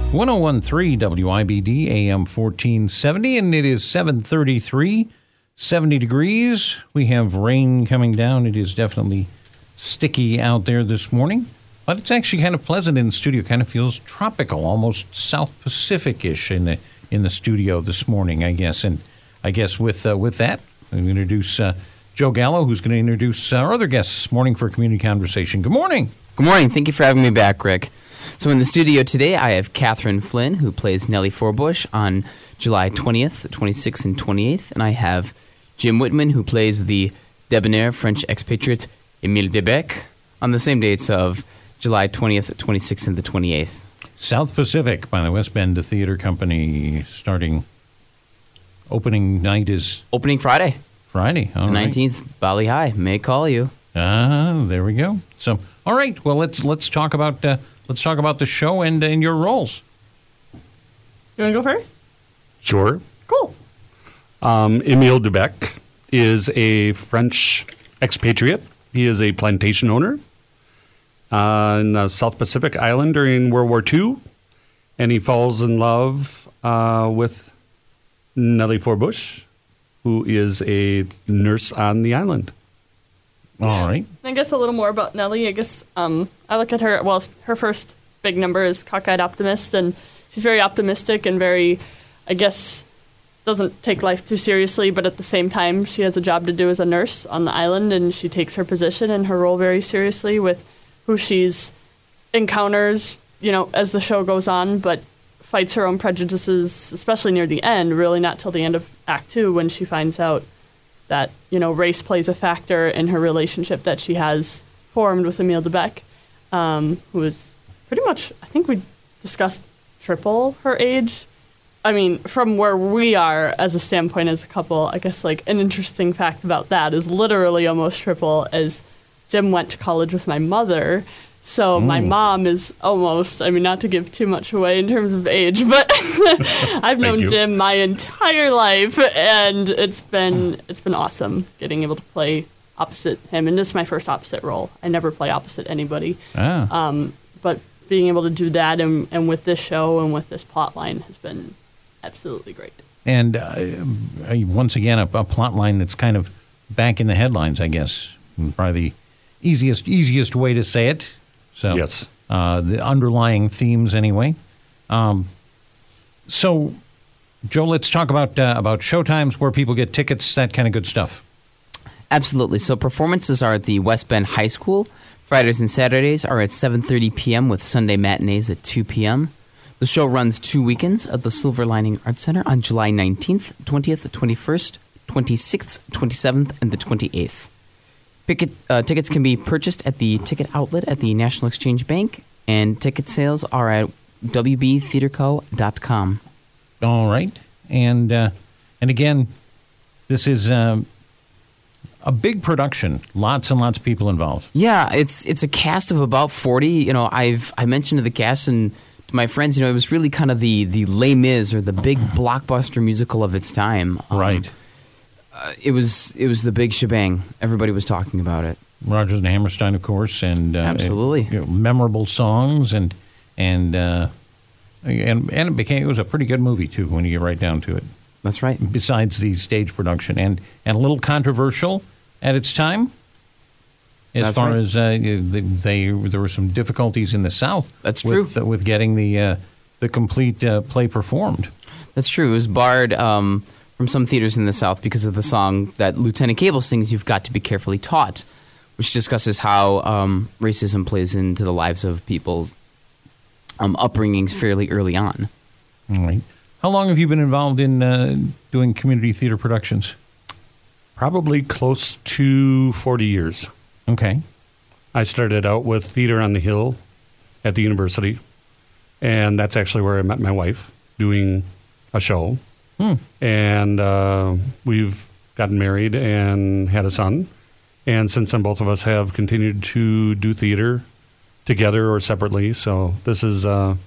1013 WIBD AM 1470, and it is 7:33, 70 degrees. We have rain coming down. It is definitely sticky out there this morning, but it's actually kind of pleasant in the studio. Kind of feels tropical, almost South Pacific-ish in the studio this morning, I guess. And I guess with that, I'm going to introduce Joe Gallo, who's going to introduce our other guests this morning for Community Conversation. Good morning. Good morning. Thank you for having me back, Rick. So in the studio today, I have Catherine Flynn, who plays Nellie Forbush on July 20th, 26th, and 28th. And I have Jim Whitman, who plays the debonair French expatriate Emile Debec on the same dates of July 20th, 26th, and the 28th. South Pacific by the West Bend Theater Company starting. Opening night is? Opening Friday. Friday, all right. 19th, Bali High. May call you. There we go. So, all right. Well, let's talk about the show and your roles. You want to go first? Sure. Cool. Emile Debec is a French expatriate. He is a plantation owner on the South Pacific Island during World War II, and he falls in love with Nellie Forbush, who is a nurse on the island. All right. I guess a little more about Nellie. I guess I look at her, well, her first big number is Cockeyed Optimist, and she's very optimistic and very, I guess, doesn't take life too seriously, but at the same time, she has a job to do as a nurse on the island, and she takes her position and her role very seriously with who she's encounters, as the show goes on, but fights her own prejudices, especially near the end, really not till the end of Act 2 when she finds out that, race plays a factor in her relationship that she has formed with Emile Debec, who is pretty much, I think we discussed triple her age. I mean, from where we are as a standpoint as a couple, I guess, an interesting fact about that is literally almost triple, as Jim went to college with my mother. So my mom is almost, not to give too much away in terms of age, but I've known Jim my entire life, and it's been awesome getting able to play opposite him. And this is my first opposite role. I never play opposite anybody. But being able to do that and with this show and with this plot line has been absolutely great. And once again, a plot line that's kind of back in the headlines, I guess. Probably the easiest way to say it. So, yes. The underlying themes, anyway. So, Joe, let's talk about showtimes, where people get tickets, that kind of good stuff. Absolutely. So performances are at the West Bend High School. Fridays and Saturdays are at 7:30 p.m. with Sunday matinees at 2 p.m. The show runs 2 weekends at the Silver Lining Arts Center on July 19th, 20th, 21st, 26th, 27th, and the 28th. Tickets can be purchased at the ticket outlet at the National Exchange Bank, and ticket sales are at wbtheaterco.com. All right. And again, this is a big production. Lots and lots of people involved. Yeah, it's a cast of about 40. I mentioned to the cast and to my friends, it was really kind of the Les Mis, or the big blockbuster musical of its time. Right. It was the big shebang. Everybody was talking about it. Rodgers and Hammerstein, of course, and absolutely memorable songs, and it was a pretty good movie too when you get right down to it. That's right. Besides the stage production, and a little controversial at its time, as far as there were some difficulties in the South. That's true. With getting the complete play performed. That's true. It was barred from some theaters in the South because of the song that Lieutenant Cable sings, "You've Got to Be Carefully Taught," which discusses how racism plays into the lives of people's upbringings fairly early on. All right. How long have you been involved in doing community theater productions? Probably close to 40 years. Okay. I started out with Theater on the Hill at the university, and that's actually where I met my wife, doing a show. And we've gotten married and had a son. And since then, both of us have continued to do theater together or separately. So this is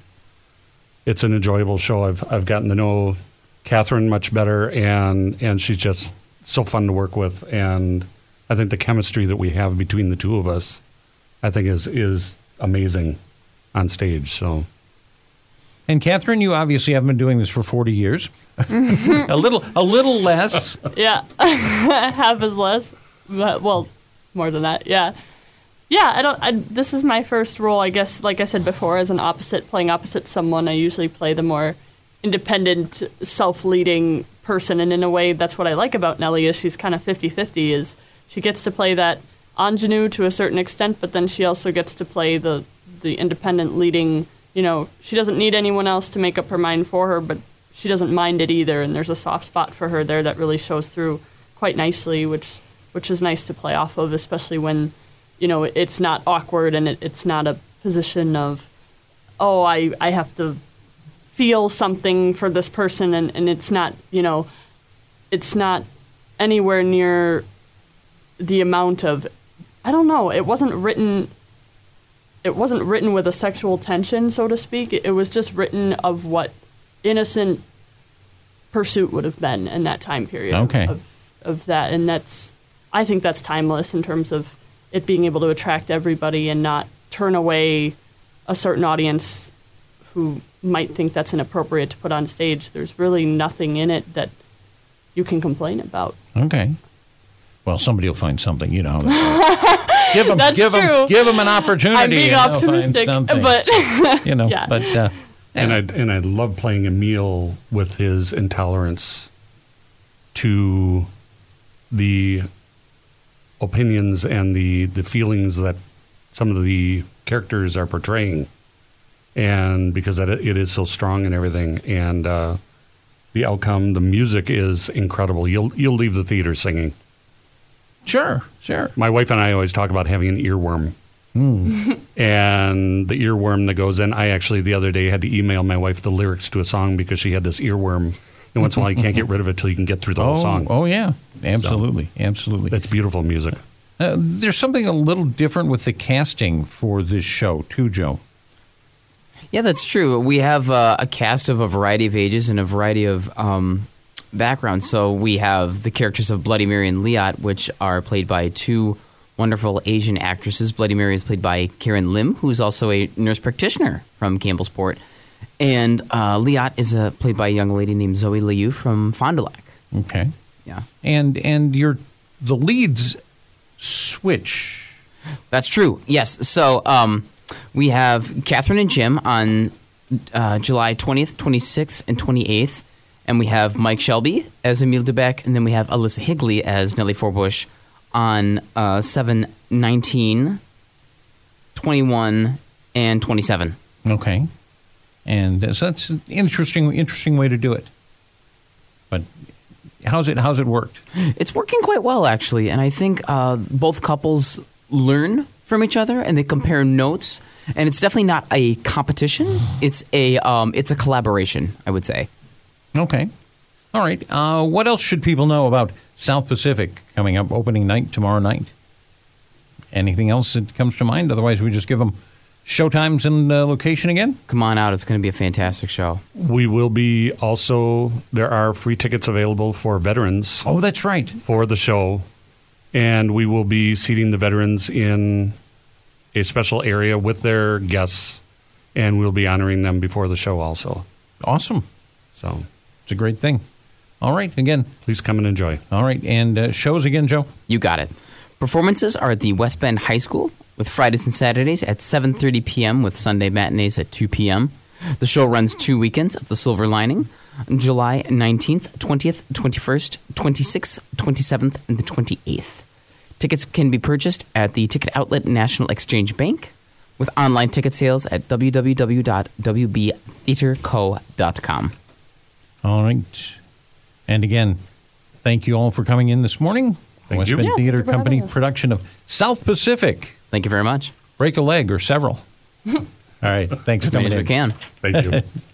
it's an enjoyable show. I've gotten to know Catherine much better, and she's just so fun to work with. And I think the chemistry that we have between the two of us, I think is amazing on stage. So, And Catherine, you obviously haven't been doing this for 40 years. a little less. Yeah, half as less. Well, more than that. Yeah. This is my first role, I guess. Like I said before, as playing opposite someone. I usually play the more independent, self-leading person, and in a way, that's what I like about Nellie. Is she's kind of 50-50. Is she gets to play that ingenue to a certain extent, but then she also gets to play the independent leading. She doesn't need anyone else to make up her mind for her, but she doesn't mind it either, and there's a soft spot for her there that really shows through quite nicely, which is nice to play off of, especially when, it's not awkward and it's not a position of, I have to feel something for this person, and it's not, it's not anywhere near the amount of, I don't know, it wasn't written with a sexual tension, so to speak. It was just written of what innocent pursuit would have been in that time period. Okay. Of that. And I think that's timeless in terms of it being able to attract everybody and not turn away a certain audience who might think that's inappropriate to put on stage. There's really nothing in it that you can complain about. Okay. Well, somebody will find something, Give them an opportunity. I'm being optimistic, but Yeah. But and I love playing Emil with his intolerance to the opinions and the feelings that some of the characters are portraying, and because it is so strong and everything, and the outcome, the music is incredible. You'll leave the theater singing. Sure. My wife and I always talk about having an earworm. And the earworm that goes in, I actually the other day had to email my wife the lyrics to a song because she had this earworm. And once in a while, you can't get rid of it till you can get through the whole song. Oh, yeah. Absolutely. Absolutely. That's beautiful music. There's something a little different with the casting for this show, too, Joe. Yeah, that's true. We have a cast of a variety of ages and a variety of backgrounds. So we have the characters of Bloody Mary and Liat, which are played by two wonderful Asian actresses. Bloody Mary is played by Karen Lim, who's also a nurse practitioner from Campbellsport. And Liat is played by a young lady named Zoe Liu from Fond du Lac. Okay. Yeah. And the leads switch. That's true, yes. So we have Catherine and Jim on July 20th, 26th, and 28th. And we have Mike Shelby as Emil DeBeck, and then we have Alyssa Higley as Nellie Forbush on 7, 19, 21, and 27. Okay. And so that's an interesting way to do it. But how's it worked? It's working quite well, actually. And I think both couples learn from each other and they compare notes. And it's definitely not a competition. It's a collaboration, I would say. Okay. All right. What else should people know about South Pacific coming up, opening night tomorrow night? Anything else that comes to mind? Otherwise, we just give them showtimes and location again? Come on out. It's going to be a fantastic show. We will be also, there are free tickets available for veterans. Oh, that's right. For the show. And we will be seating the veterans in a special area with their guests, and we'll be honoring them before the show also. Awesome. So it's a great thing. All right. Again, please come and enjoy. All right. And shows again, Joe? You got it. Performances are at the West Bend High School with Fridays and Saturdays at 7:30 p.m. with Sunday matinees at 2 p.m. The show runs 2 weekends at the Silver Lining, July 19th, 20th, 21st, 26th, 27th, and the 28th. Tickets can be purchased at the ticket outlet National Exchange Bank with online ticket sales at www.wbtheaterco.com. All right. And again, thank you all for coming in this morning. Thank you. West Bend Theater for Company having us. production of South Pacific. Thank you very much. Break a leg or several. All right. Thanks for As many coming as we in. can. Thank you.